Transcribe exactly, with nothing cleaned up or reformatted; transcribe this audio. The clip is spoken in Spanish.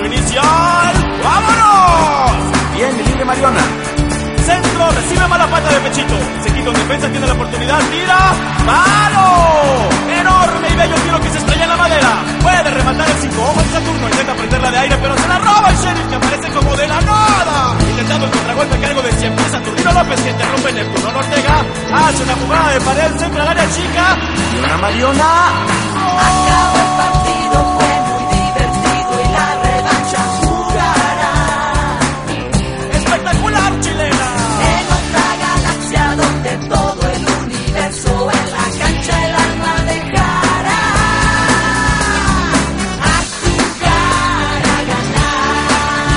disparo inicial. ¡Vámonos! Bien, libre Mariona. Centro, recibe mala pata de pechito. Se quita un defensa, tiene la oportunidad, tira. ¡Palo! Enorme y bello tiro que se estrella en la madera. Puede rematar el cinco ojos de Saturno. Intenta prenderla de aire, pero se la roba el Sheriff, que aparece como de la nada. Intentando el contragolpe a cargo de cien pies. Saturnino López, que interrumpe Neptuno Ortega. Hace una jugada de pared, centro al área chica. Y una Mariona. Acaba el partido.